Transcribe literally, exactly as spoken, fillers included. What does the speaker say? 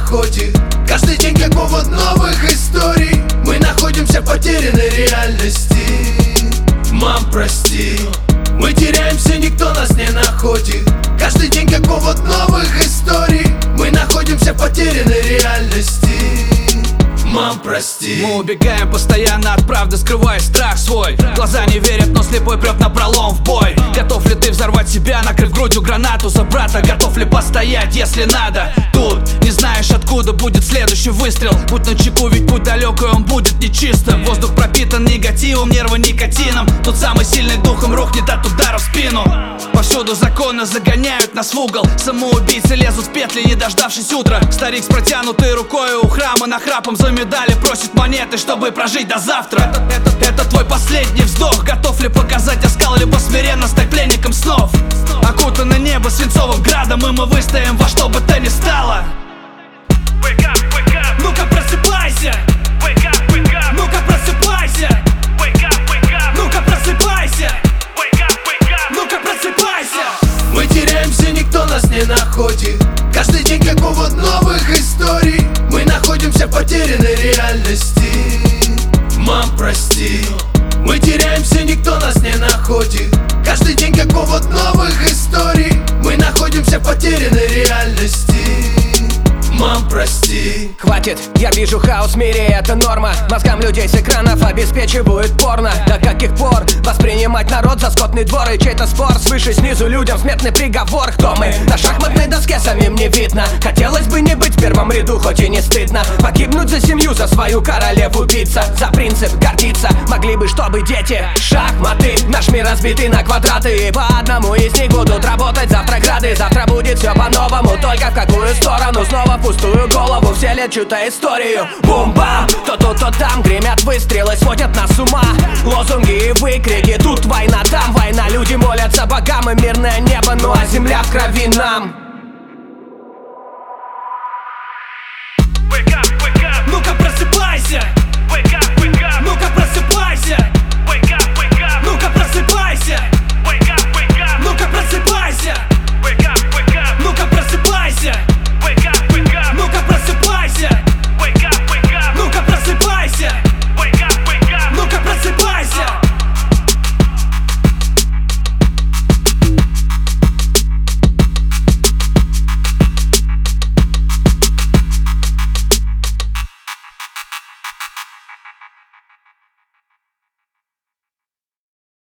охоте. Каждый день как повод новых историй. Мы находимся в потерянной реальности. Мам, прости, мы теряемся, никто нас не находит. Каждый день как повод новых историй. Мы находимся в потерянной реальности. Мам, прости. Мы убегаем постоянно от правды, скрывая страх свой. Глаза не верят, но слепой прет напролом в бой. Готов ли ты взорвать себя, накрыв грудью гранату за брата? Готов ли постоять, если надо? Тут не знаешь, откуда будет следующий выстрел. Будь начеку, ведь путь далекий, он будет нечистым. Воздух пропитан негативом, нервы никотином. Тут самый сильный духом рухнет от удара в спину. Повсюду законы загоняют нас в угол. Самоубийцы лезут в петли, не дождавшись утра. Старик с протянутой рукой у храма нахрапом за медали просит монеты, чтобы прожить до завтра. Это, это, это твой последний вздох. Готов ли показать оскал, либо смиренно стать пленником снов? Окутано небо свинцовым градом, и мы выстоим во что бы то ни стало. Wake up, wake up. Ну-ка просыпайся. Wake up, wake up. Ну-ка просыпайся. Wake up, wake up. Ну-ка просыпайся. Wake up, wake up. Ну-ка просыпайся. Мы теряемся, никто нас не находит. Каждый день как повод новых историй. Мы находимся в потерянной реальности. Мам, прости, мы теряемся, никто нас не находит. Каждый день как повод новых историй. Мы находимся в потерянной реальности. Мам, прости. Хватит, я вижу хаос в мире, это норма. Мозгам людей с экранов обеспечивают порно. До каких пор воспринимать народ за скотный двор и чей-то спор? Свыше снизу людям смертный приговор. Кто мы? На шахматной доске самим не видно. Хотелось бы не быть в первом ряду, хоть и не стыдно. Погибнуть за семью, за свою королеву биться. За принцип гордиться могли бы, чтобы дети. Шахматы, наш мир разбитый на квадраты. И по одному из них будут работать за преграды. Завтра будет все по-новому, только в какую сторону? Снова пустую голову вселят чью-то историю. Бум-бам, то тут, то там гремят выстрелы, сводят нас с ума. Лозунги и выкрики, тут война, там война. Люди молятся богам и мирное небо, ну а земля в крови нам.